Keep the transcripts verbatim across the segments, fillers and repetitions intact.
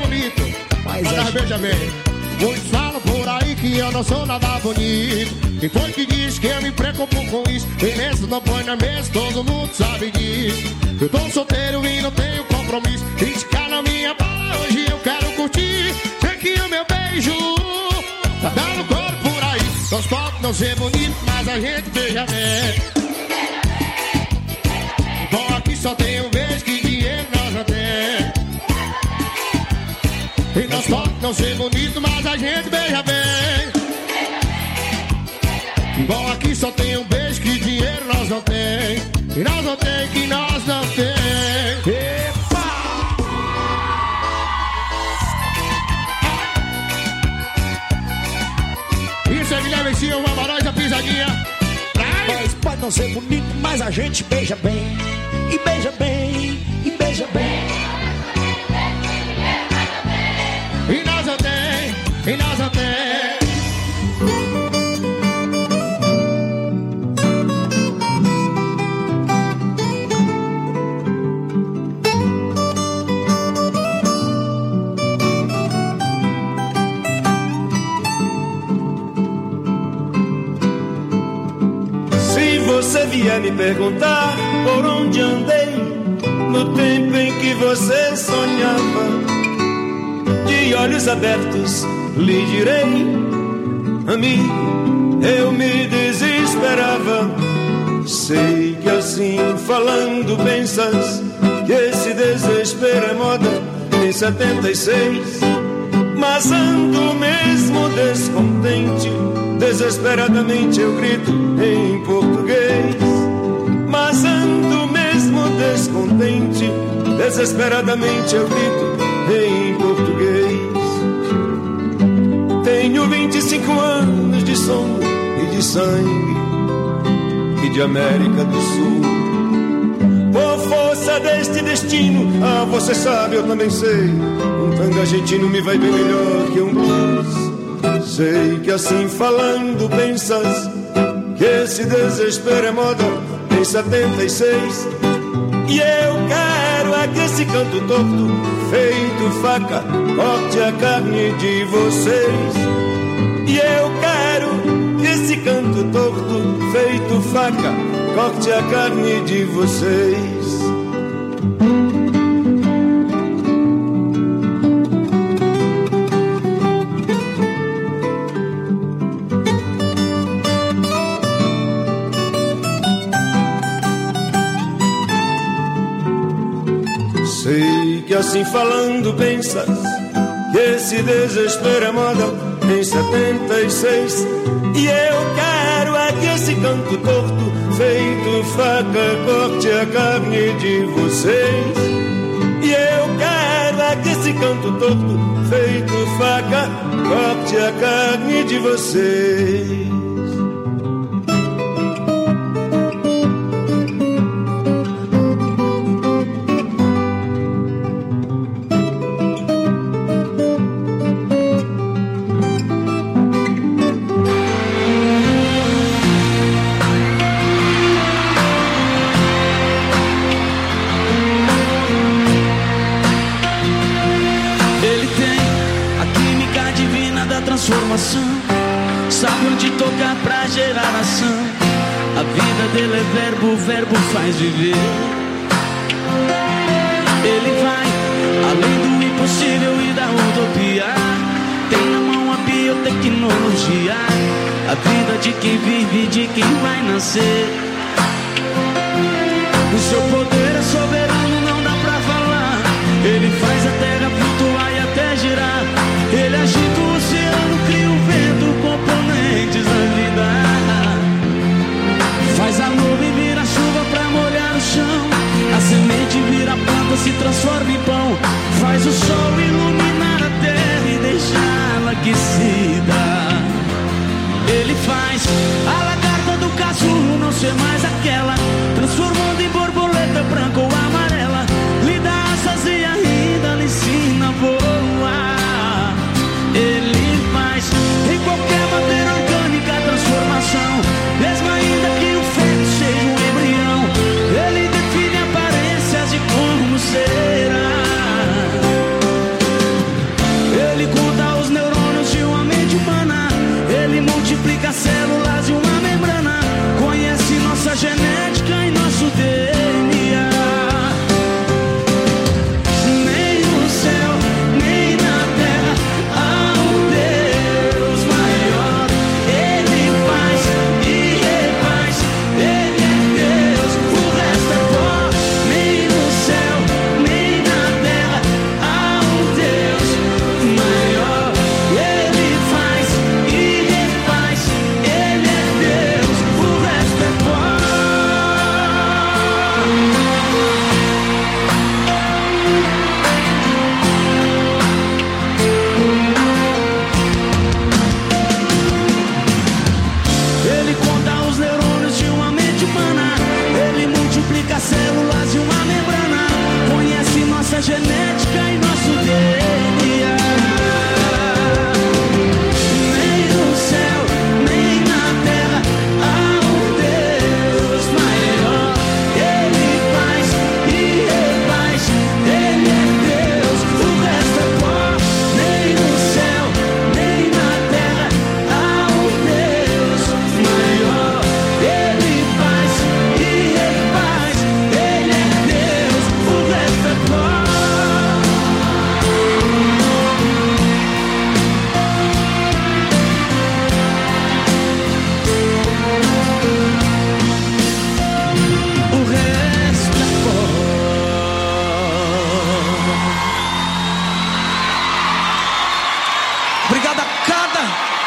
bonito, mas, mas a... veja bem. Muitos falam por aí que eu não sou nada bonito. Quem foi que disse que eu me preocupo com isso? Beleza não põe na mesa, todo mundo sabe disso. Eu tô solteiro e não tenho compromisso. Criticar na minha bola, hoje eu quero curtir. Sei que o meu beijo tá dando cor por aí. Nós podemos não ser bonito, mas a gente beija bem. Bom, aqui só tem um beijo, que dinheiro nós não temos. E nós podemos não ser bonito, mas a gente beija bem. Bom, aqui só tem um beijo, que dinheiro nós não tem. E nós não tem, que nós não tem. Epa! Isso é Guilherme Silva, Barões da Pisadinha. Nós pode não ser bonito, mas a gente beija bem. E beija bem, e beija bem. E nós não tem, e nós não tem. Se você vier me perguntar por onde andei no tempo em que você sonhava, de olhos abertos lhe direi, amigo, eu me desesperava. Sei que assim falando pensas que esse desespero é moda em setenta e seis, mas ando mesmo descontente, desesperadamente eu grito em português. Mas ando mesmo descontente, desesperadamente eu grito em português. Tenho vinte e cinco anos de som e de sangue e de América do Sul. Por força deste destino, ah, você sabe, eu também sei, um tango argentino me vai bem melhor que um blues. Sei que assim falando pensas que esse desespero é moda em setenta e seis, e eu quero é que esse canto torto feito faca corte a carne de vocês. E eu quero que esse canto torto feito faca corte a carne de vocês. Sei que assim falando pensas que esse desespero é moda em setenta e seis, e eu quero é que esse canto torto feito faca corte a carne de vocês. E eu quero é que esse canto torto feito faca corte a carne de vocês. Sabe onde tocar pra gerar ação. A vida dele é verbo, o verbo faz viver. Ele vai além do impossível e da utopia. Tem na mão a biotecnologia, a vida de quem vive, de quem vai nascer. O seu poder é soberano, não dá pra falar. Ele faz a terra flutuar e até girar. Ele agita o oceano, cria o vento, componentes da vida. Faz a nuvem virar chuva pra molhar o chão. A semente vira planta, se transforma em pão. Faz o sol iluminar a terra e deixá-la aquecida. Ele faz a lagarta do casulo não ser mais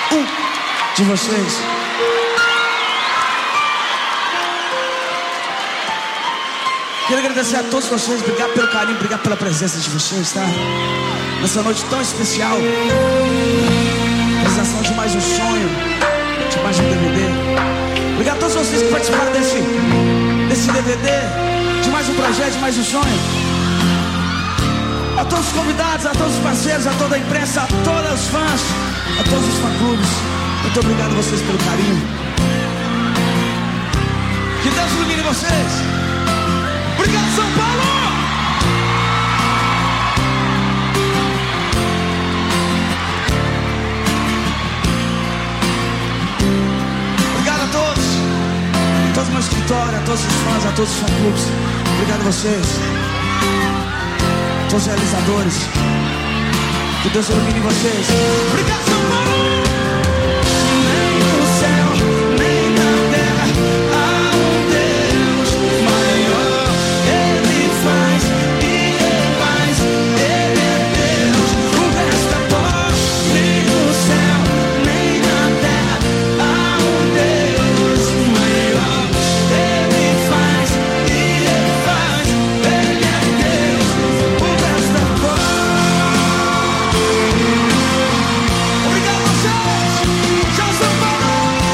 um de vocês. Quero agradecer a todos vocês, obrigado pelo carinho, obrigado pela presença de vocês, tá? Nessa noite tão especial, realização de mais um sonho, de mais um D V D. Obrigado a todos vocês que participaram desse, desse D V D, de mais um projeto, de mais um sonho. A todos os convidados, a todos os parceiros, a toda a imprensa, a todos os fãs, a todos os fã-clubes, muito obrigado a vocês pelo carinho. Que Deus ilumine vocês. Obrigado, São Paulo! Obrigado a todos, a todos os meus escritórios, a todos os fãs, a todos os fã-clubes. Obrigado a vocês, a todos os realizadores. Que Deus ilumine vocês. Obrigado, São Paulo! Nem no céu, nem na terra há um Deus maior. Ele faz e ele faz, ele é Deus. O resto é pó. Nem no céu, nem na terra há um Deus maior. Ele faz e ele faz, ele é Deus. O resto é pó. Obrigado a vocês. Tchau, São Paulo.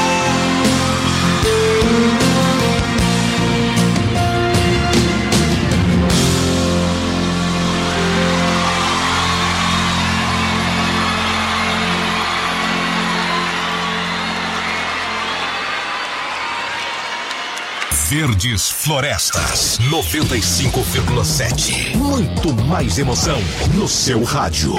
Verdes Florestas noventa e cinco vírgula sete. Muito mais emoção no seu rádio.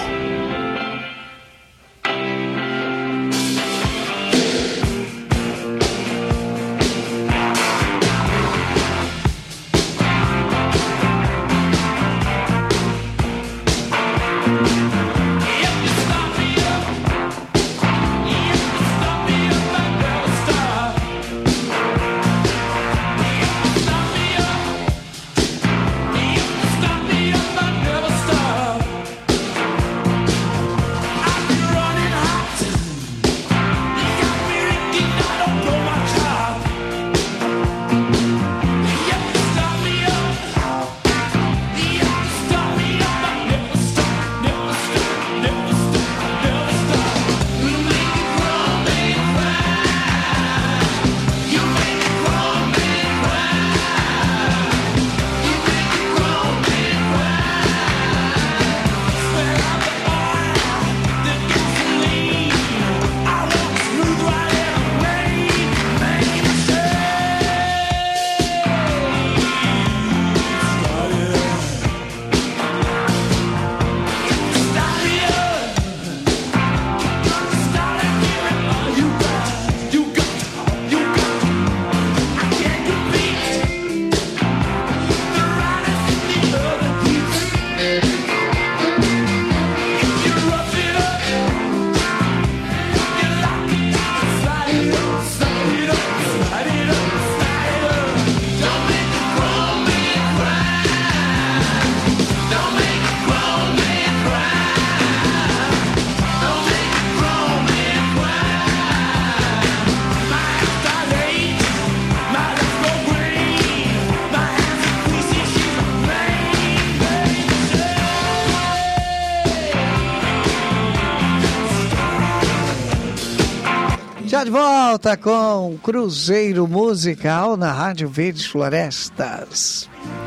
Já de volta com Cruzeiro Musical na Rádio Verdes Florestas.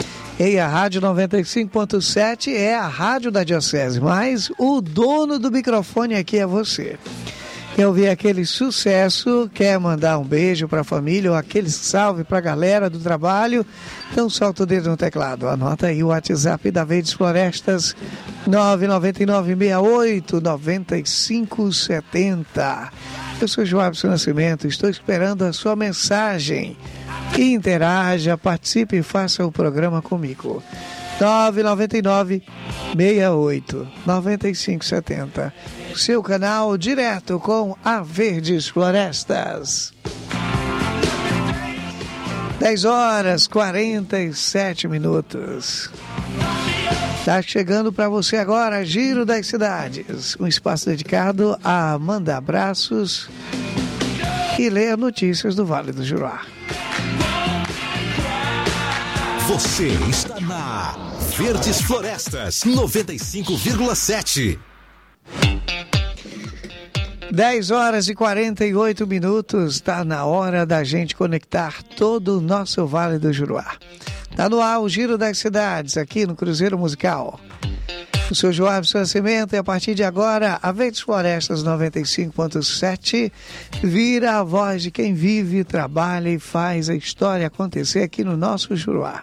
E a Rádio noventa e cinco ponto sete é a rádio da Diocese, mas o dono do microfone aqui é você. Quer ouvir aquele sucesso, quer mandar um beijo para a família ou aquele salve para a galera do trabalho? Então solta o dedo no teclado, anota aí o WhatsApp da Verdes Florestas, nove nove nove, seis oito, nove cinco sete zero. Eu sou Joabson Nascimento, estou esperando a sua mensagem. Interaja, participe e faça o programa comigo. nove nove nove, seis oito, nove cinco sete zero. Seu canal direto com a Verdes Florestas. dez horas e quarenta e sete minutos. Tá chegando para você agora, Giro das Cidades, um espaço dedicado a mandar abraços e ler notícias do Vale do Juruá. Você está na Verdes Florestas noventa e cinco vírgula sete. dez horas e quarenta e oito minutos, está na hora da gente conectar todo o nosso Vale do Juruá. Está no ar o Giro das Cidades, aqui no Cruzeiro Musical. O seu Joabson Nascimento, e a partir de agora, a Verdes Florestas noventa e cinco ponto sete vira a voz de quem vive, trabalha e faz a história acontecer aqui no nosso Juruá.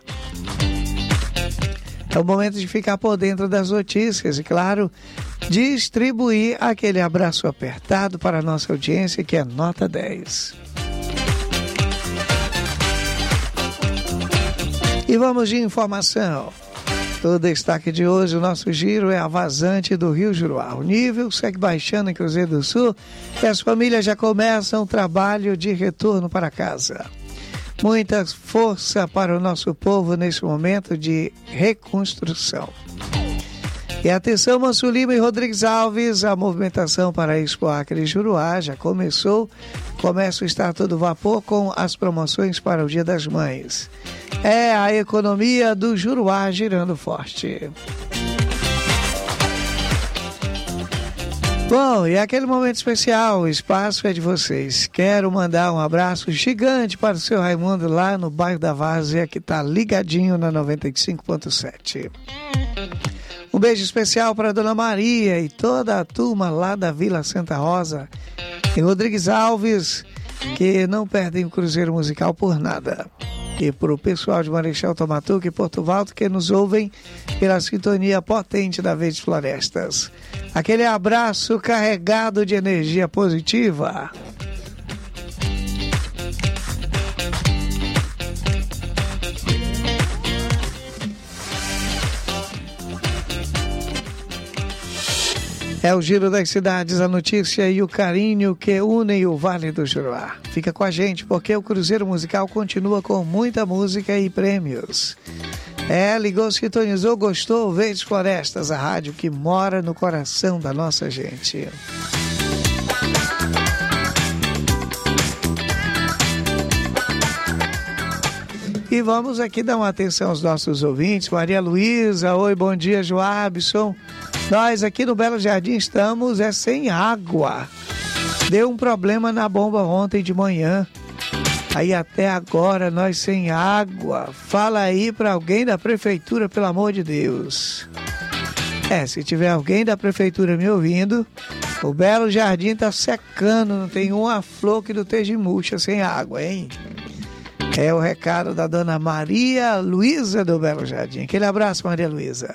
É o momento de ficar por dentro das notícias e, claro, distribuir aquele abraço apertado para a nossa audiência, que é nota dez. E vamos de informação. O destaque de hoje, o nosso giro é a vazante do Rio Juruá. O nível segue baixando em Cruzeiro do Sul e as famílias já começam o trabalho de retorno para casa. Muita força para o nosso povo nesse momento de reconstrução. E atenção, Manso Lima e Rodrigues Alves, a movimentação para a Expo Acre Juruá já começou. Começa a estar todo vapor com as promoções para o Dia das Mães. É a economia do Juruá girando forte. Bom, e aquele momento especial, o espaço é de vocês. Quero mandar um abraço gigante para o seu Raimundo lá no bairro da Várzea, que está ligadinho na noventa e cinco ponto sete. Um beijo especial para a Dona Maria e toda a turma lá da Vila Santa Rosa. E Rodrigues Alves, que não perdem o Cruzeiro Musical por nada. E para o pessoal de Marechal Tomatuque e Porto Valdo, que nos ouvem pela sintonia potente da Verdes Florestas. Aquele abraço carregado de energia positiva. É o Giro das Cidades, a notícia e o carinho que unem o Vale do Juruá. Fica com a gente, porque o Cruzeiro Musical continua com muita música e prêmios. É, ligou, sintonizou, gostou? Verdes Florestas, a rádio que mora no coração da nossa gente. E vamos aqui dar uma atenção aos nossos ouvintes. Maria Luísa, oi, bom dia, Joabson. Nós aqui no Belo Jardim estamos é sem água. Deu um problema na bomba ontem de manhã. Aí até agora nós sem água. Fala aí para alguém da prefeitura, pelo amor de Deus. É, se tiver alguém da prefeitura me ouvindo, o Belo Jardim tá secando, não tem uma flor que não esteja murcha sem água, hein? É o recado da dona Maria Luísa do Belo Jardim. Aquele abraço, Maria Luísa.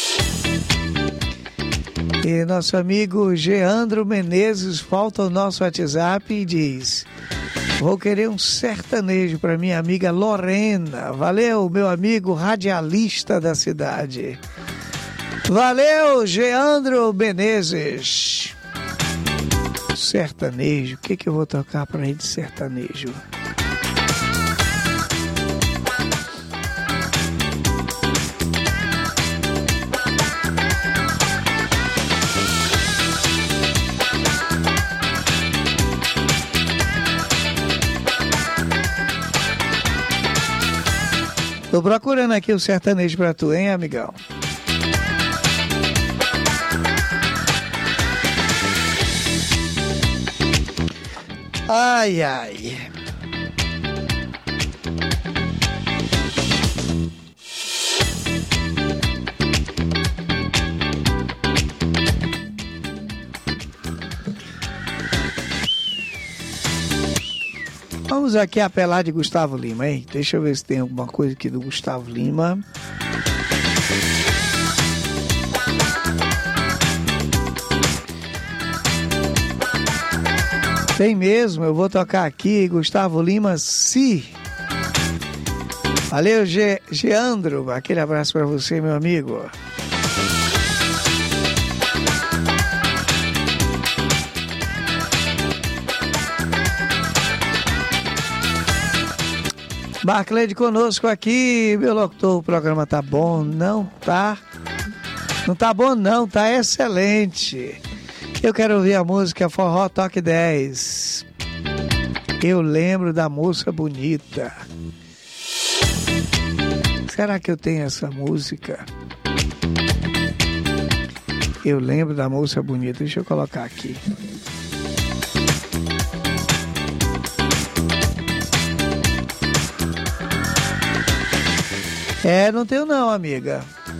E nosso amigo Geandro Menezes volta ao nosso WhatsApp e diz: vou querer um sertanejo para minha amiga Lorena. Valeu, meu amigo radialista da cidade. Valeu, Geandro Menezes. Sertanejo, o que, que eu vou tocar para ele de sertanejo? Tô procurando aqui o sertanejo pra tu, hein, amigão? Ai, ai. Vamos aqui apelar de Gustavo Lima, hein? Deixa eu ver se tem alguma coisa aqui do Gustavo Lima. Tem mesmo, eu vou tocar aqui, Gustavo Lima, Si. Valeu, Ge- Geandro, aquele abraço para você, meu amigo. Barclay conosco aqui, meu locutor, o programa tá bom, não tá? Não tá bom não, tá excelente. Eu quero ouvir a música Forró Toque dez. Eu lembro da moça bonita. Será que eu tenho essa música? Eu lembro da moça bonita. Deixa eu colocar aqui. É, não tenho não, amiga.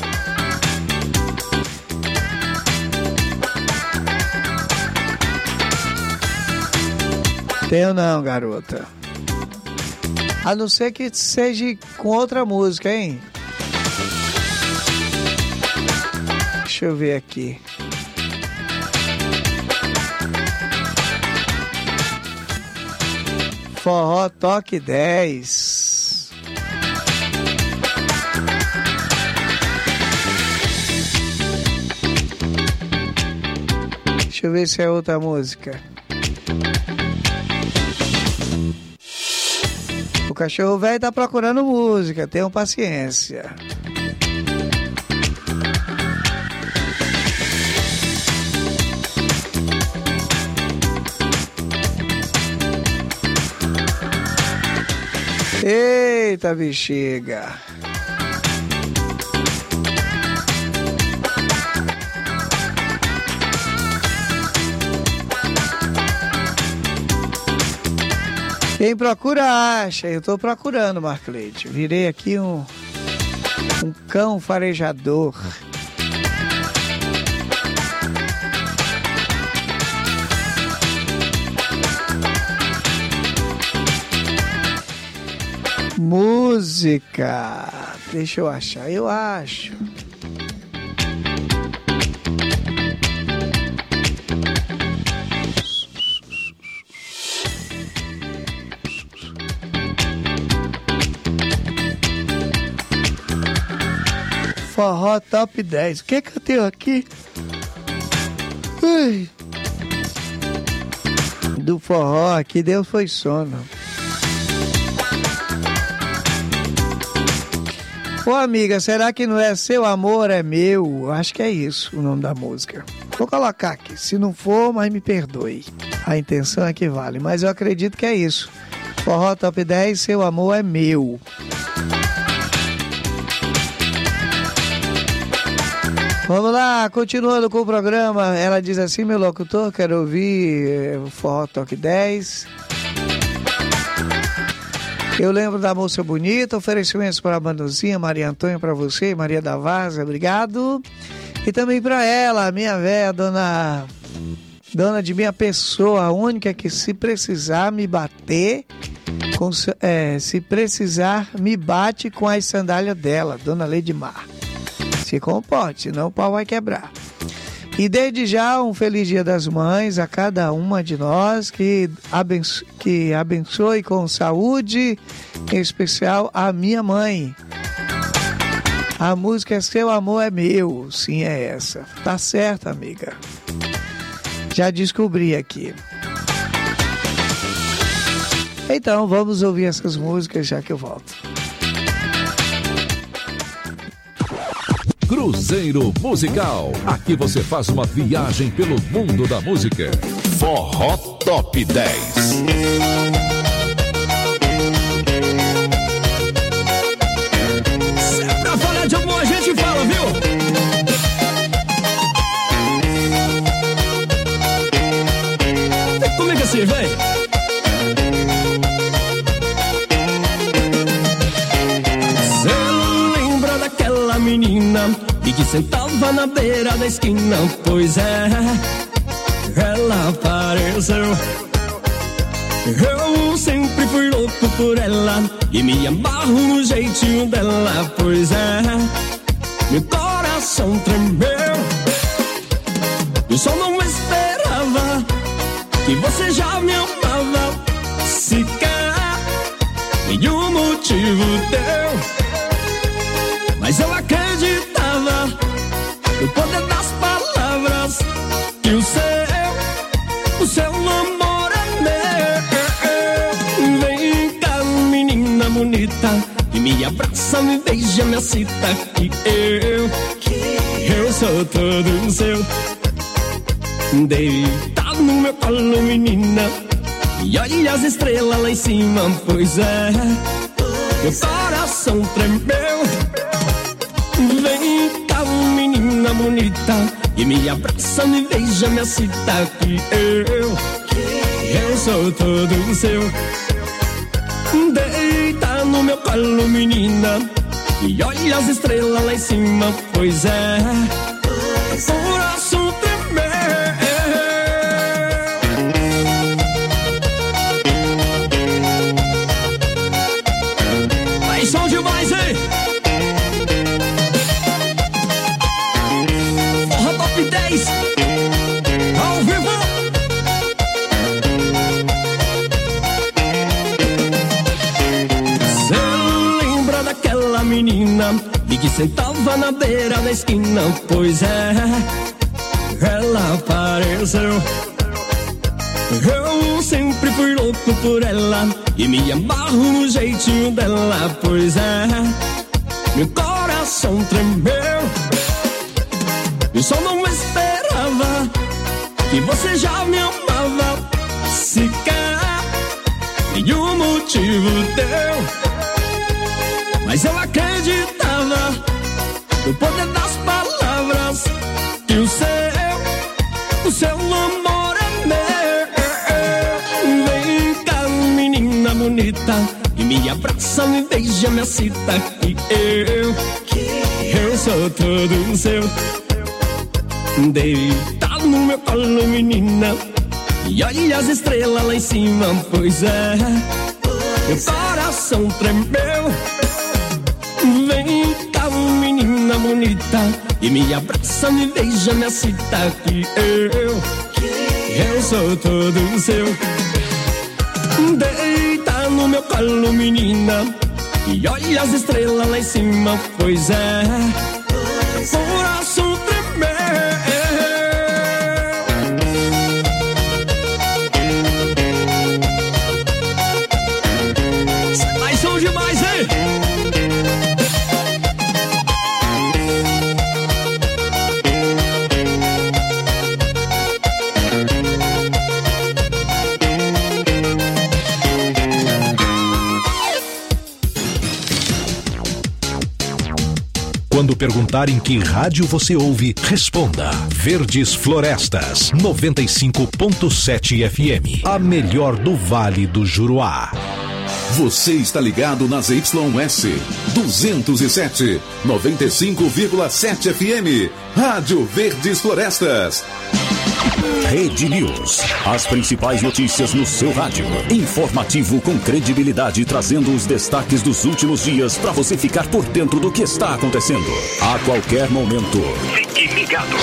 Tenho não, garota. A não ser que seja com outra música, hein? Deixa eu ver aqui. Forró Toque dez. Deixa eu ver se é outra música. O cachorro velho tá procurando música, tenham paciência. Eita bexiga. Quem procura acha, eu tô procurando, Marcleide. Virei aqui um, um cão farejador. Música. Deixa eu achar, eu acho. Forró Top dez. O que que eu tenho aqui? Ui. Do forró aqui, Deus foi sono. Ô amiga, será que não é Seu Amor é Meu? Acho que é isso o nome da música. Vou colocar aqui. Se não for, mas me perdoe. A intenção é que vale. Mas eu acredito que é isso. Forró Top dez, Seu Amor é Meu. Vamos lá, continuando com o programa. Ela diz assim, meu locutor, quero ouvir o Forró Toque dez. Eu lembro da moça bonita, oferecimentos para a Banduzinha, Maria Antônia para você e Maria da Vaza, obrigado. E também para ela, minha véia, dona, dona de minha pessoa, a única que se precisar me bater, com, é, se precisar me bate com as sandálias dela, dona Leidmar. Se comporte, senão o pau vai quebrar. E desde já um feliz Dia das Mães a cada uma de nós, que abençoe, que abençoe com saúde, em especial a minha mãe. A música é Seu Amor é Meu, sim, é essa. Tá certo, amiga. Já descobri aqui. Então vamos ouvir essas músicas já que eu volto. Cruzeiro Musical. Aqui você faz uma viagem pelo mundo da música. Forró Top dez. Se é pra falar de amor, a gente fala, viu? Vem comigo assim, vem. Você lembra daquela menina e que sentava na beira da esquina? Pois é, ela apareceu. Eu sempre fui louco por ela e me amarro no jeitinho dela. Pois é, meu coração tremeu. Eu só não esperava que você já me amava, sequer nenhum motivo teu. Mas eu acreditava no poder das palavras, que o seu, o seu amor é meu. Vem cá, menina bonita, e me abraça, me beija, me excita, que eu, que eu sou todo seu. Deitado no meu colo, menina, e olha as estrelas lá em cima, pois é, meu coração tremeu. Vem cá, menina bonita, e me abraça, me beija, me excita, que eu, eu sou todo seu. Deita no meu colo, menina, e olha as estrelas lá em cima, pois é, meu coração tremeu. Vai, som demais, hein? Forró Top dez ao vivo. Cê lembra daquela menina e que sentava na beira da esquina? Pois é, ela apareceu. Eu sempre fui louco por ela e me amarro no jeitinho dela, pois é, meu coração tremeu. Eu só não esperava que você já me amava, sequer nenhum motivo deu. Mas eu acreditava no poder das palavras, que o seu, o seu amor é meu. Vem cá, menina bonita, e me abraça, me beija, me excita, que eu, eu sou todo seu. Deitado no meu colo, menina, e olha as estrelas lá em cima, pois é, meu coração tremeu. Vem cá, menina bonita, e me abraça, me beija, me excita, que eu, eu sou todo seu. Deita no meu colo, menina, e olha as estrelas lá em cima, pois é, meu coração tremeu. Mais som demais, hein? Quando perguntarem que rádio você ouve, responda Verdes Florestas, noventa e cinco ponto sete F M, a melhor do Vale do Juruá. Você está ligado na Z Y S duzentos e sete, noventa e cinco vírgula sete F M, Rádio Verdes Florestas. Rede News. As principais notícias no seu rádio. Informativo com credibilidade, trazendo os destaques dos últimos dias para você ficar por dentro do que está acontecendo. A qualquer momento. Fique ligado.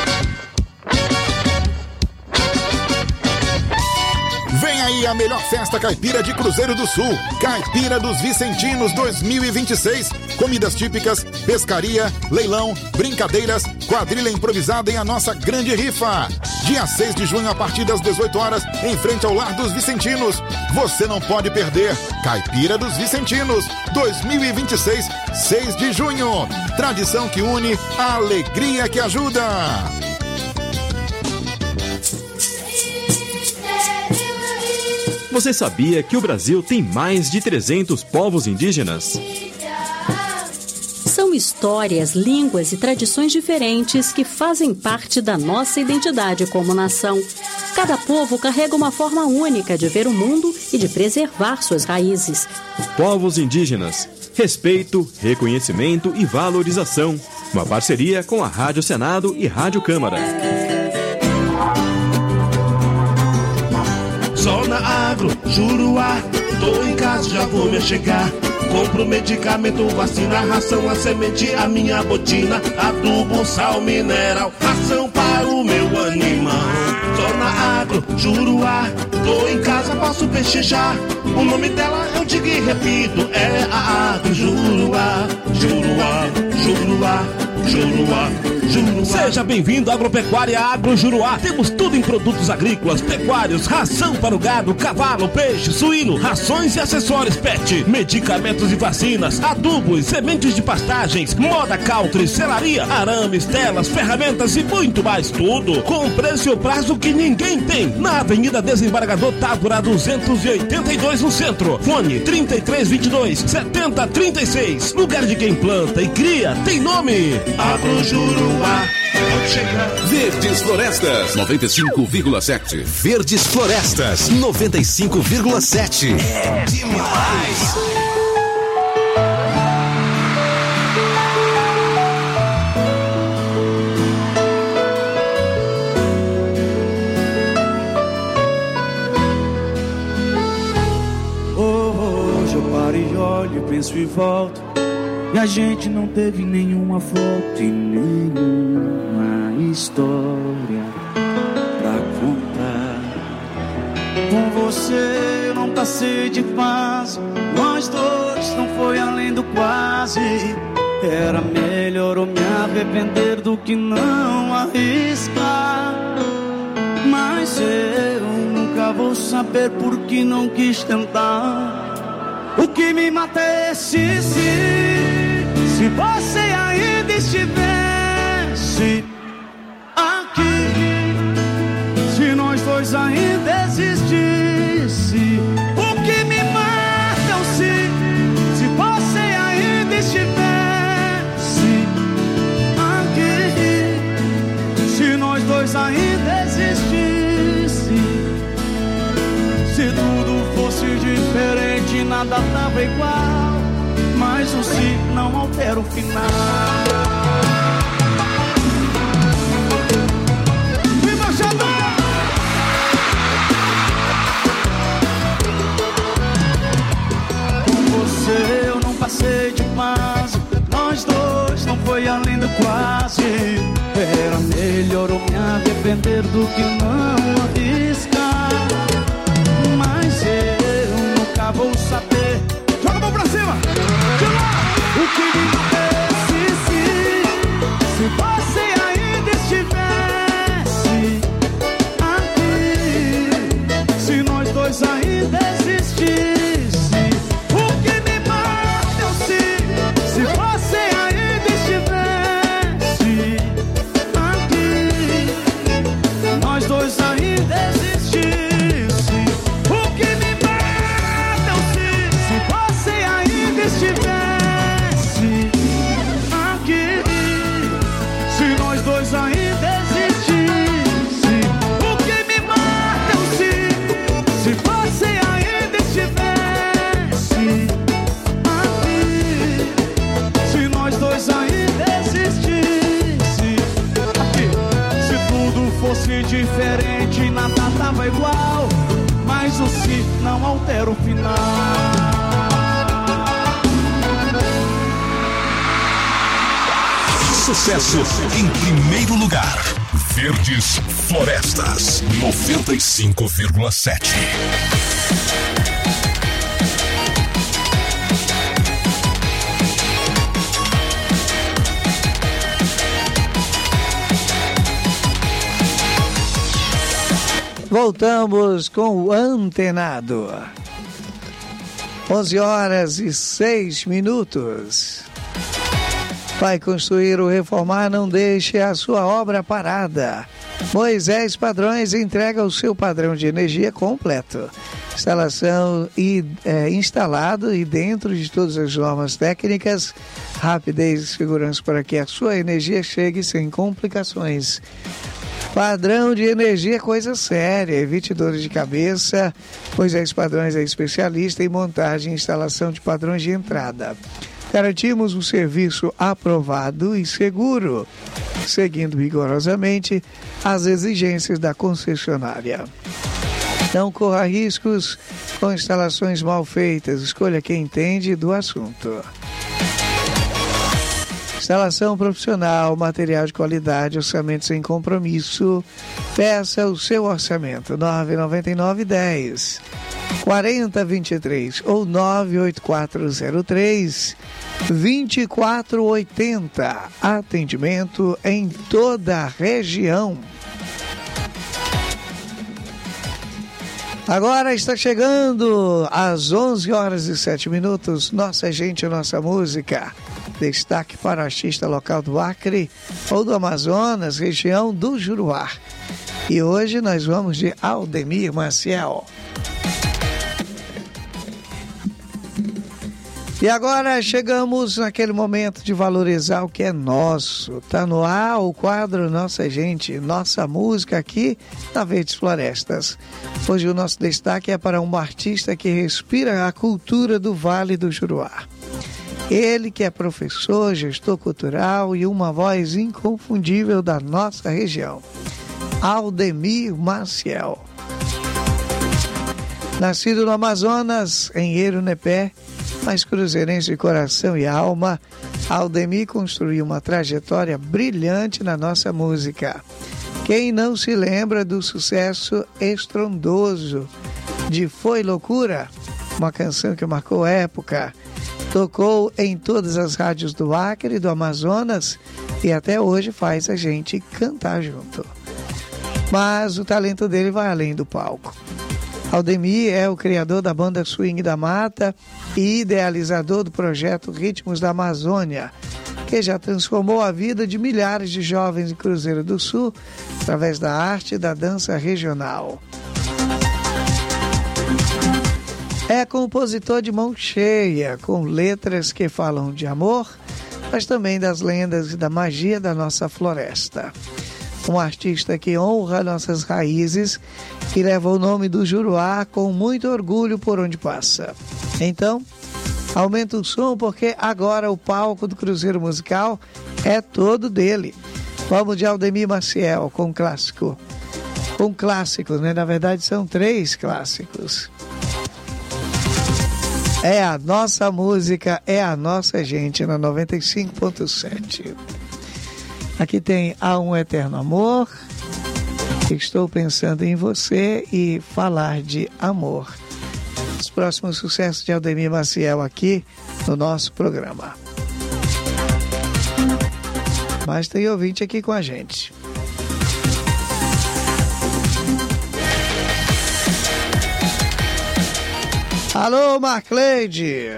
Vem aí a melhor festa caipira de Cruzeiro do Sul. Caipira dos Vicentinos dois mil e vinte e seis. Comidas típicas, pescaria, leilão, brincadeiras, quadrilha improvisada em a nossa grande rifa. Dia seis de junho, a partir das dezoito horas, em frente ao Lar dos Vicentinos. Você não pode perder. Caipira dos Vicentinos dois mil e vinte e seis, seis de junho. Tradição que une, a alegria que ajuda. Você sabia que o Brasil tem mais de trezentos povos indígenas? São histórias, línguas e tradições diferentes que fazem parte da nossa identidade como nação. Cada povo carrega uma forma única de ver o mundo e de preservar suas raízes. Povos indígenas. Respeito, reconhecimento e valorização. Uma parceria com a Rádio Senado e Rádio Câmara. Zona Agro, Juruá, tô em casa, já vou me chegar. Compro medicamento, vacina, ração, a semente, a minha botina, adubo, sal, mineral, ração para o meu animal. Zona Agro, Juruá, tô em casa, posso pechinchar. O nome dela eu digo e repito, é a Agro, Juruá, Juruá, Juruá. Juruá, Juruá. Seja bem-vindo à Agropecuária Agro Juruá. Temos tudo em produtos agrícolas, pecuários, ração para o gado, cavalo, peixe, suíno, rações e acessórios pet, medicamentos e vacinas, adubos, sementes de pastagens, moda country, selaria, arames, telas, ferramentas e muito mais. Tudo com preço e prazo que ninguém tem. Na Avenida Desembargador Távora duzentos e oitenta e dois no centro. Fone trinta e três, vinte e dois, setenta, trinta e seis. Lugar de quem planta e cria tem nome. Agro Juruá. Verdes Florestas noventa e cinco vírgula sete. Verdes Florestas noventa e cinco vírgula sete. É demais. Hoje eu paro e olho, penso e volto. E a gente não teve nenhuma foto e nenhuma história pra contar. Com você eu não passei de fase, nós dois não foi além do quase. Era melhor eu me arrepender do que não arriscar. Mas eu nunca vou saber por que não quis tentar. O que me mata é esse sim. Se você ainda estivesse aqui, se nós dois ainda existisse, o que me mata é o sim. Se você ainda estivesse aqui, se nós dois ainda existisse, se tudo fosse diferente, nada tava igual. Mas o si não altera o final. Vem marchando! Com você eu não passei de fase, nós dois não foi além do quase. Era melhor eu me arrepender do que não arriscar. Mas eu nunca vou saber. Joga a mão pra cima! O que me parece sim, se você ainda estivesse aqui, se nós dois ainda existisse, o que me mata eu sim, se você ainda estivesse aqui, nós dois ainda existisse, o que me mata eu sim, se você ainda estivesse dois ainda existisse, o que me mata eu sim, se você ainda estivesse aqui, se nós dois ainda existisse aqui, se tudo fosse diferente, nada tava igual, mas o si não altera o final. Sucesso em primeiro lugar. Verdes Florestas noventa e cinco vírgula sete. Voltamos com o Antenado. onze horas e seis minutos. Vai construir ou reformar, não deixe a sua obra parada. Moisés Padrões entrega o seu padrão de energia completo. Instalação e é, instalado e dentro de todas as normas técnicas, rapidez e segurança para que a sua energia chegue sem complicações. Padrão de energia é coisa séria, evite dores de cabeça. Moisés Padrões é especialista em montagem e instalação de padrões de entrada. Garantimos um serviço aprovado e seguro, seguindo rigorosamente as exigências da concessionária. Não corra riscos com instalações mal feitas. Escolha quem entende do assunto. Instalação profissional, material de qualidade, orçamento sem compromisso. Peça o seu orçamento. nove nove nove, dez, quarenta, vinte e três ou nove oito quatro zero três, vinte e quatro oitenta. Atendimento em toda a região. Agora está chegando às onze horas e sete minutos. Nossa gente, nossa música. Destaque para o artista local do Acre ou do Amazonas, região do Juruá. E hoje nós vamos de Aldemir Maciel. E agora chegamos naquele momento de valorizar o que é nosso. Tá no ar o quadro Nossa Gente, Nossa Música aqui na Verdes Florestas. Hoje o nosso destaque é para um artista que respira a cultura do Vale do Juruá. Ele que é professor, gestor cultural e uma voz inconfundível da nossa região. Aldemir Maciel. Nascido no Amazonas, em Erunepé, mas cruzeirense de coração e alma, Aldemir construiu uma trajetória brilhante na nossa música. Quem não se lembra do sucesso estrondoso de Foi Loucura, uma canção que marcou época, tocou em todas as rádios do Acre e do Amazonas e até hoje faz a gente cantar junto. Mas o talento dele vai além do palco. Aldemir é o criador da banda Swing da Mata e idealizador do projeto Ritmos da Amazônia, que já transformou a vida de milhares de jovens em Cruzeiro do Sul através da arte e da dança regional. É compositor de mão cheia, com letras que falam de amor, mas também das lendas e da magia da nossa floresta. Um artista que honra nossas raízes e leva o nome do Juruá com muito orgulho por onde passa. Então, aumenta o som porque agora o palco do Cruzeiro Musical é todo dele. Vamos de Aldemir Maciel com um clássico. Um clássico, né? Na verdade são três clássicos. É a nossa música, é a nossa gente na noventa e cinco ponto sete. Aqui tem Há um Eterno Amor, Estou Pensando em Você e Falar de Amor. Os próximos sucessos de Aldemir Maciel aqui no nosso programa. Mas tem ouvinte aqui com a gente. Alô, Marcleide!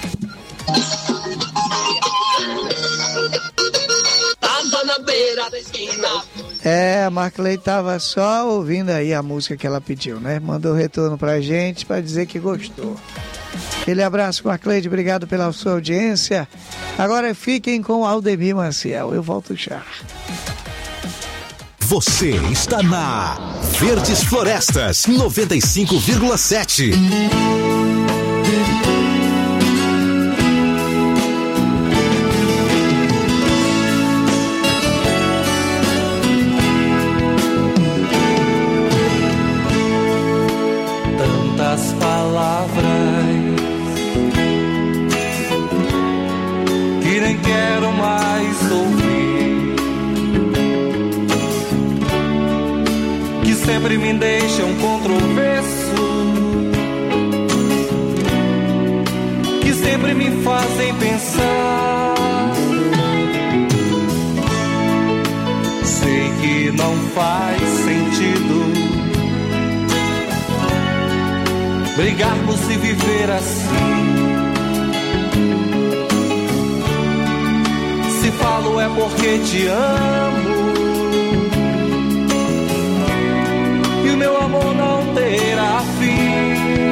Tava na beira da esquina. É, a Marcleide tava só ouvindo aí a música que ela pediu, né? Mandou retorno pra gente pra dizer que gostou. Aquele abraço, Marcleide, obrigado pela sua audiência. Agora fiquem com Aldemir Maciel, eu volto já. Você está na Verdes Florestas noventa e cinco vírgula sete. Tantas palavras que nem quero mais ouvir, que sempre me deixam controverso, que sempre me fazem pensar. Sei que não faz sentido brigarmos e viver assim. Se falo é porque te amo e o meu amor não terá fim.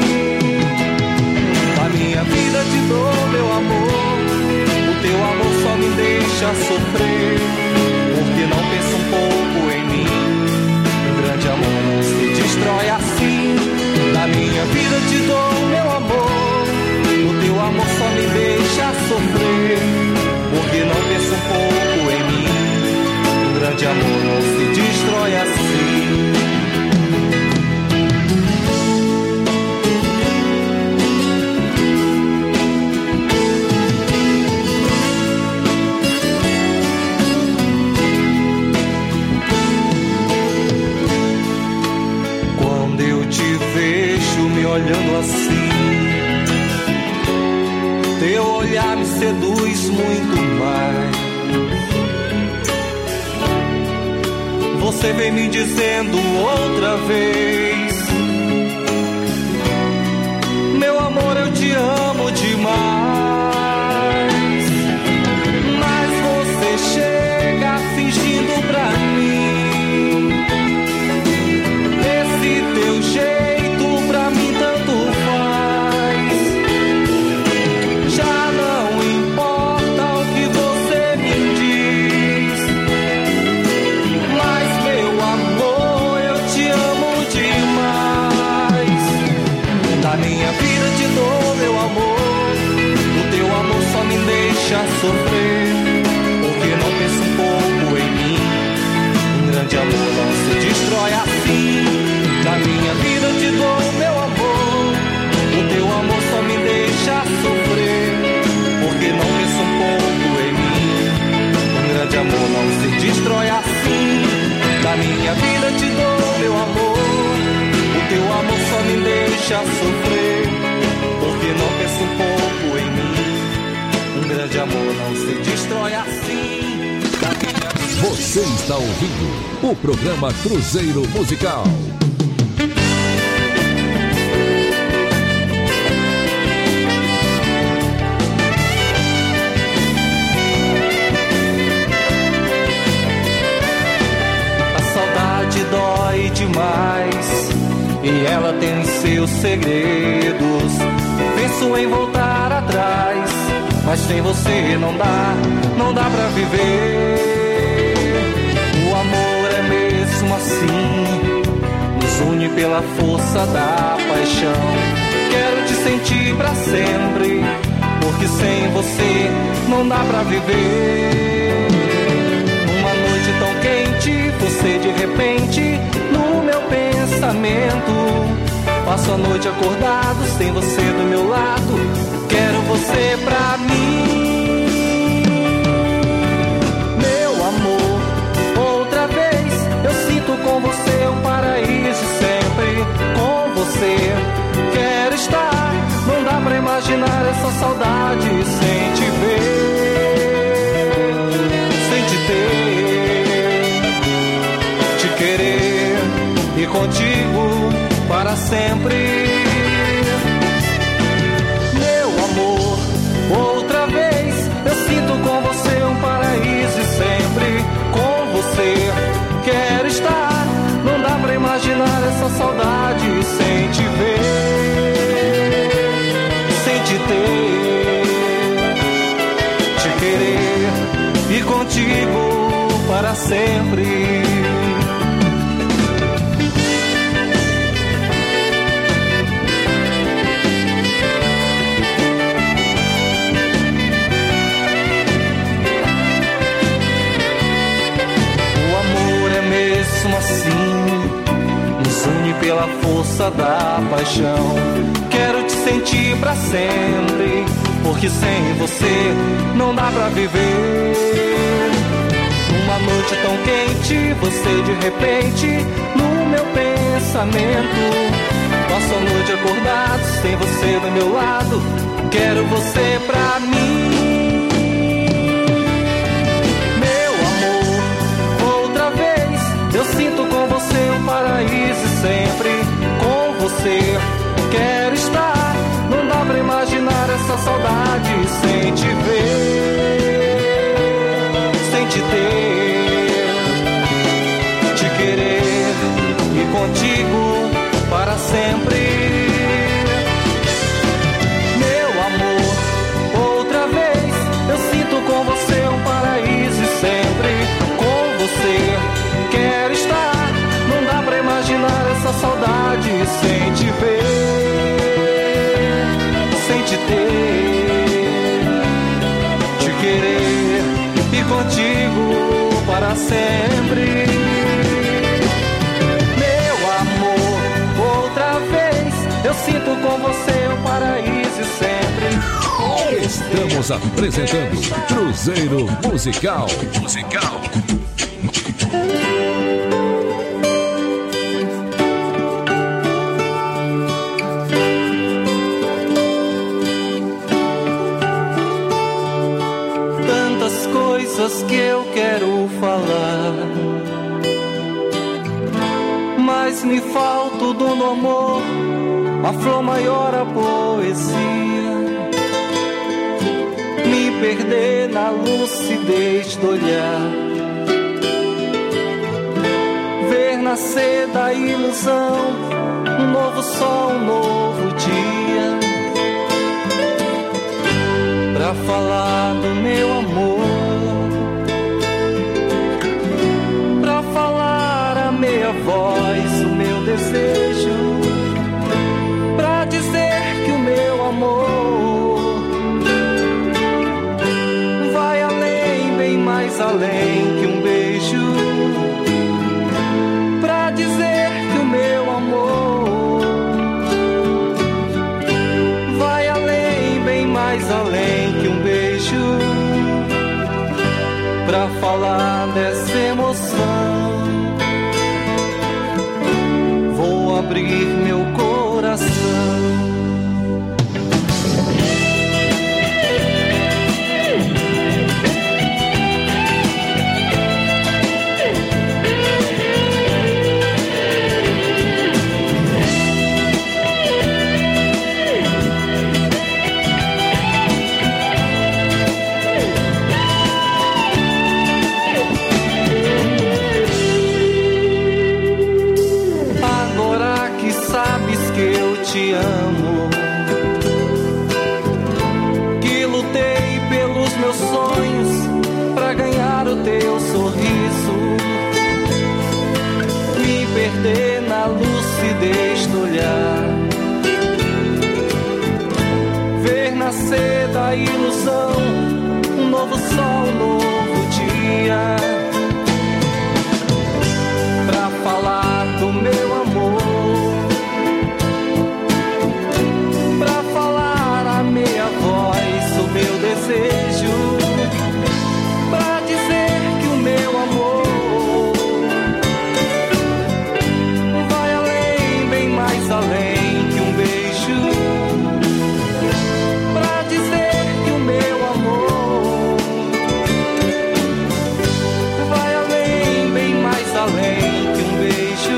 A minha vida te dou, meu amor, o teu amor só me deixa sofrer, porque não pensa um pouco em mim. Um grande amor não se destrói assim. Na minha vida te dou, meu amor, o teu amor só me deixa sofrer, porque não pensa um pouco em mim. Um grande amor não se destrói assim. olhando assim, teu olhar me seduz muito mais. Você vem me dizendo outra vez: meu amor, eu te amo demais. Mas você chega fingindo pra mim. Esse teu jeito pra mim tanto faz. Já não importa o que você me diz. Mas meu amor, eu te amo demais. Da minha vida te dou meu amor. O teu amor só me deixa sofrer. Porque não pensa um pouco em mim. Um grande amor não se destrói assim. Da minha vida te dou meu amor. O teu amor só me deixa sofrer. Porque não pensa um pouco em mim. Um grande amor não se destrói assim. Da minha vida te dou meu amor. O teu amor só me deixa sofrer. Porque não pensa um pouco em mim. Um grande amor não se destrói assim. Da minha vida... Você está ouvindo o programa Cruzeiro Musical. A saudade dói demais e ela tem seus segredos. Penso em voltar atrás, mas sem você não dá, não dá pra viver. O amor é mesmo assim, nos une pela força da paixão. Quero te sentir pra sempre, porque sem você não dá pra viver. Uma noite tão quente, você de repente no meu pensamento. Passo a noite acordado, sem você do meu lado. Quero você pra mim. Meu amor, outra vez eu sinto com você um paraíso sempre. Com você quero estar. Não dá pra imaginar essa saudade sem te ver, sem te ter, te querer e contigo para sempre. Meu amor, outra vez eu sinto com você um paraíso e sempre com você quero estar. Não dá pra imaginar essa saudade sem te ver, sem te ter, te querer e contigo para sempre. Assim, nos une pela força da paixão. Quero te sentir pra sempre, porque sem você não dá pra viver. Uma noite tão quente, você de repente no meu pensamento. Passo a noite acordado, sem você do meu lado. Quero você pra mim. Eu sinto com você um paraíso sempre. Com você quero estar. Não dá pra imaginar essa saudade sem te ver, sem te ter, te querer e contigo para sempre. Meu amor, outra vez eu sinto com você um paraíso sempre. Com você quero estar, não dá pra imaginar essa saudade sem te ver, sem te ter, te querer e contigo para sempre. Meu amor, outra vez eu sinto com você um paraíso sempre. Estamos apresentando Cruzeiro Musical. Musical. alto do amor, a flor maior, a poesia. Me perder na lucidez do olhar, ver nascer da ilusão um novo sol, um novo dia, pra falar do meu amor, pra falar a meia voz o meu desejo, pra dizer que o meu amor vai além, bem mais além que um beijo, pra dizer que o meu amor vai além, bem mais além que um beijo, pra falar dessa emoção. Vou abrir meu coração. Te amo, que lutei pelos meus sonhos pra ganhar o teu sorriso, me perder na lucidez do olhar, ver nascer da ilusão um novo sol, um novo dia, pra falar do meu amor, meia voz, o meu desejo, pra dizer que o meu amor vai além, bem mais além que um beijo, pra dizer que o meu amor vai além, bem mais além que um beijo,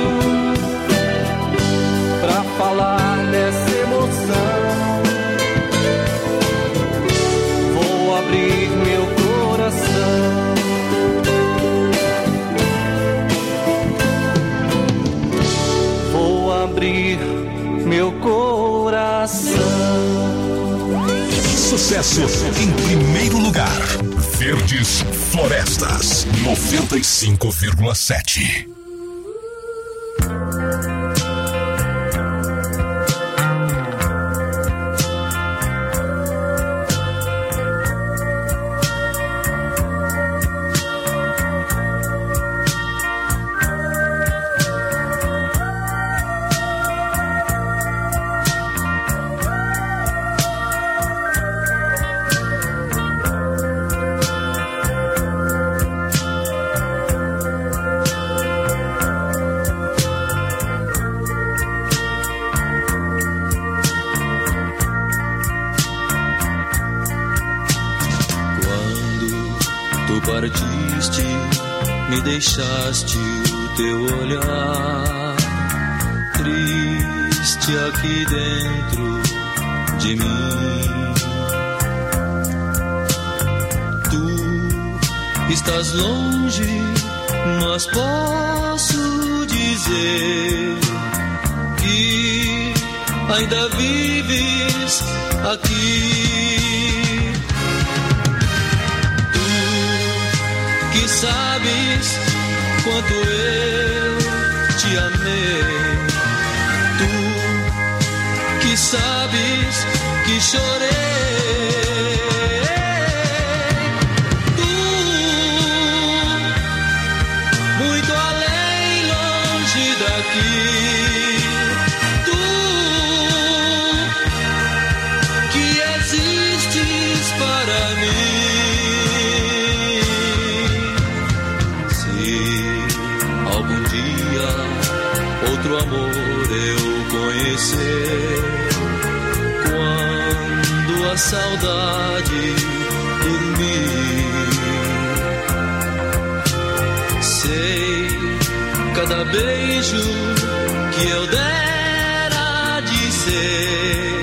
pra falar dessa emoção. Abrir meu coração. Vou abrir meu coração. Sucesso em primeiro lugar. Verdes Florestas noventa e cinco vírgula sete. Deixaste o teu olhar triste aqui dentro de mim. Tu estás longe, mas posso dizer que ainda vives aqui. Tu que sabes quanto eu te amei, tu que sabes que chorei, tu muito além, longe daqui, tu que existes para mim. Outro amor eu conhecer, quando a saudade dormir, sei cada beijo que eu dera de ser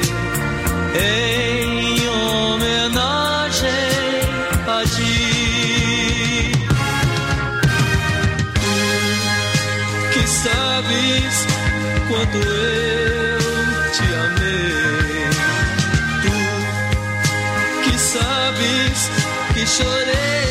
em homenagem a ti. Tu que sabes quanto eu te amei, tu que sabes que chorei.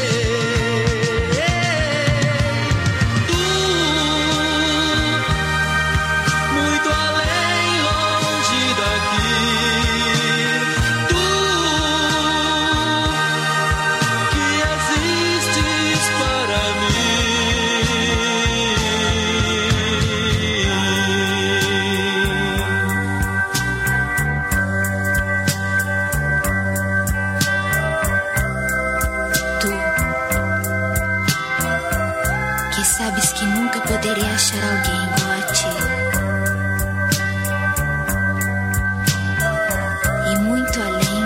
Poderia achar alguém igual a ti. E muito além,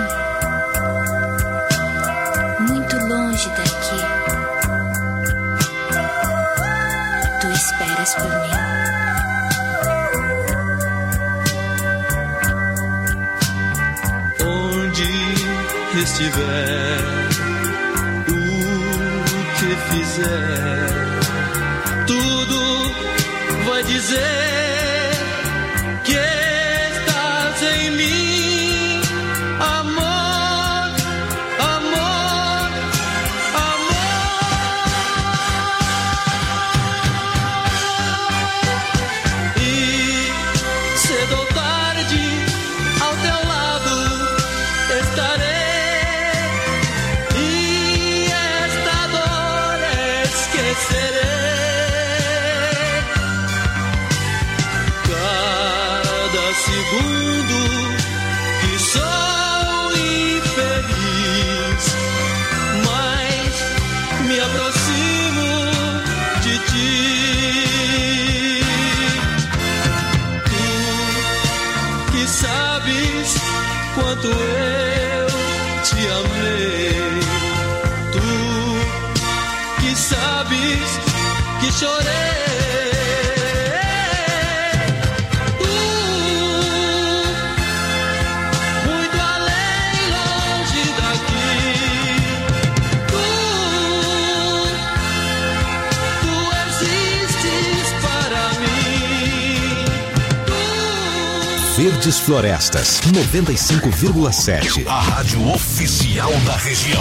muito longe daqui, tu esperas por mim. Onde estiver, o que fizer, vai dizer que estás em mim, amor, amor, amor. E cedo ou tarde ao teu lado estarei, e esta dor esquecerei. Segundo que sou infeliz, mas me aproximo de ti. Tu que sabes quanto eu te amei, tu que sabes que chorei. Verdes Florestas, noventa e cinco vírgula sete. A rádio oficial da região.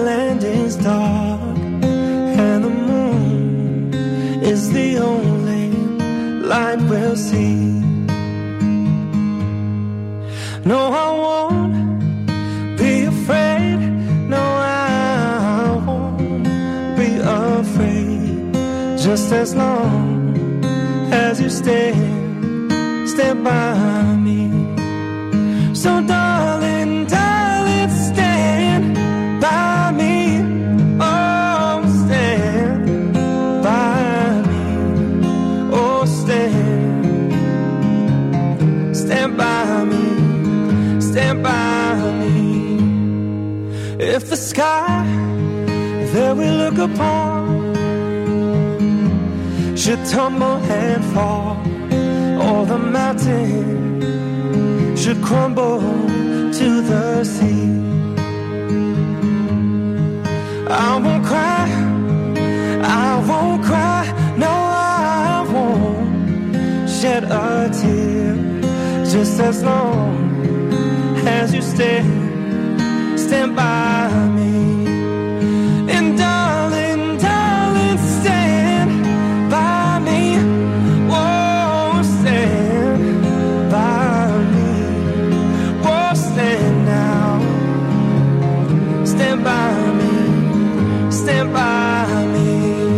land is dark and the moon is the only light we'll see. No, I won't be afraid. No, I won't be afraid. Just as long as you stand, stand by me. So darling, darling, stand by me. Oh, stand by me. Oh, stand, stand by me. Stand by me. If the sky that we look upon should tumble and fall, or the mountain should crumble to the sea, I won't cry, I won't cry, no, I won't shed a tear. Just as long as you stand, stand by me. And darling, darling, stand by me. Oh, stand by me. Oh, stand now. Stand by me. Stand by me.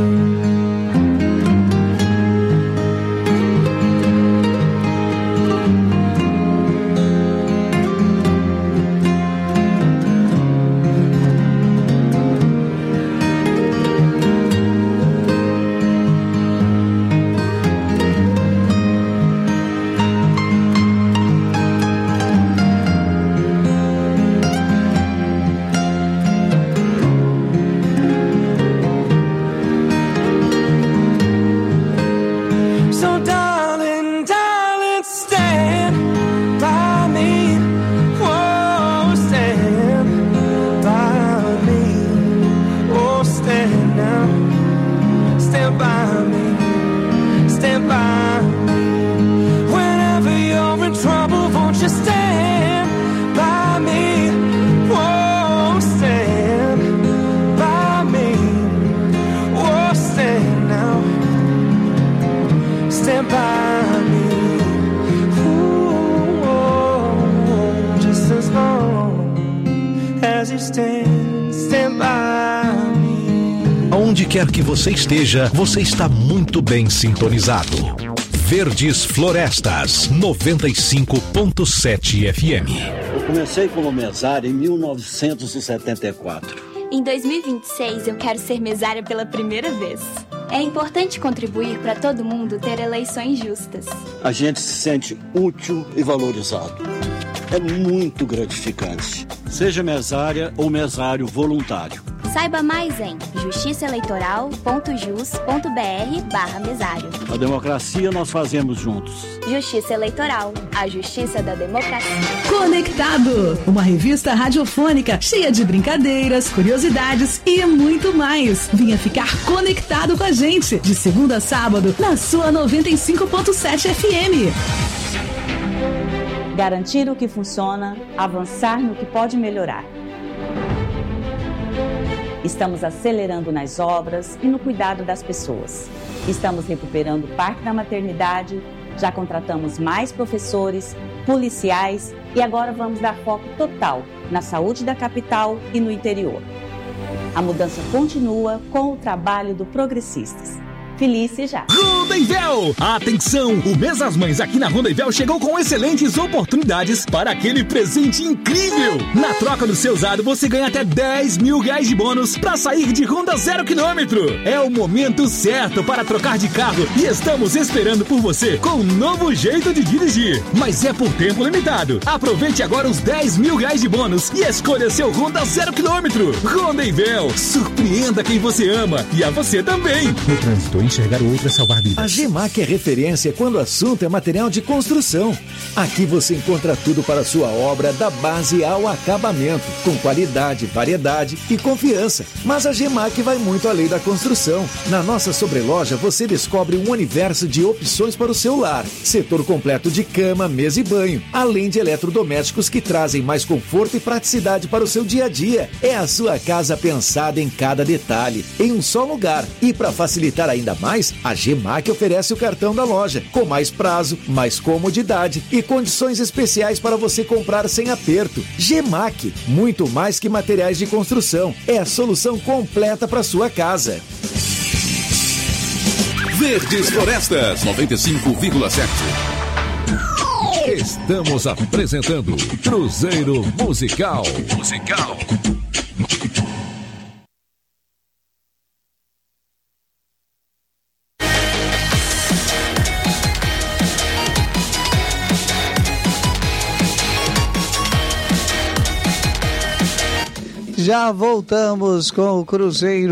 Onde quer que você esteja, você está muito bem sintonizado. Verdes Florestas, noventa e cinco ponto sete F M. Eu comecei como mesária em mil novecentos e setenta e quatro. Em dois mil e vinte e seis, eu quero ser mesária pela primeira vez. É importante contribuir para todo mundo ter eleições justas. A gente se sente útil e valorizado. É muito gratificante. Seja mesária ou mesário voluntário. Saiba mais em justiçaeleitoral.jus.br barra mesário. A democracia nós fazemos juntos. Justiça Eleitoral, a justiça da democracia. Conectado, uma revista radiofônica cheia de brincadeiras, curiosidades e muito mais. Venha ficar conectado com a gente, de segunda a sábado, na sua noventa e cinco ponto sete F M. Garantir o que funciona, avançar no que pode melhorar. Estamos acelerando nas obras e no cuidado das pessoas. Estamos recuperando o Parque da Maternidade, já contratamos mais professores, policiais e agora vamos dar foco total na saúde da capital e no interior. A mudança continua com o trabalho do Progressistas. Felice já. Rondevel! Atenção! O Mês das Mães aqui na Rondevel chegou com excelentes oportunidades para aquele presente incrível! Na troca do seu usado, você ganha até dez mil reais de bônus para sair de Honda zero quilômetro. É o momento certo para trocar de carro e estamos esperando por você com um novo jeito de dirigir. Mas é por tempo limitado. Aproveite agora os dez mil reais de bônus e escolha seu Honda zero quilômetro. Rondevel, surpreenda quem você ama e a você também. No trânsito, enxergar o outro é salvar vidas. A Gemac é referência quando o assunto é material de construção. Aqui você encontra tudo para a sua obra, da base ao acabamento, com qualidade, variedade e confiança. Mas a Gemac vai muito além da construção. Na nossa sobreloja você descobre um universo de opções para o seu lar. Setor completo de cama, mesa e banho, além de eletrodomésticos que trazem mais conforto e praticidade para o seu dia a dia. É a sua casa pensada em cada detalhe, em um só lugar. E para facilitar ainda mais, a Gemac oferece o cartão da loja, com mais prazo, mais comodidade e condições especiais para você comprar sem aperto. Gemac, muito mais que materiais de construção, é a solução completa para sua casa. Verdes Florestas noventa e cinco vírgula sete. Estamos apresentando Cruzeiro Musical. Musical. Já voltamos com o Cruzeiro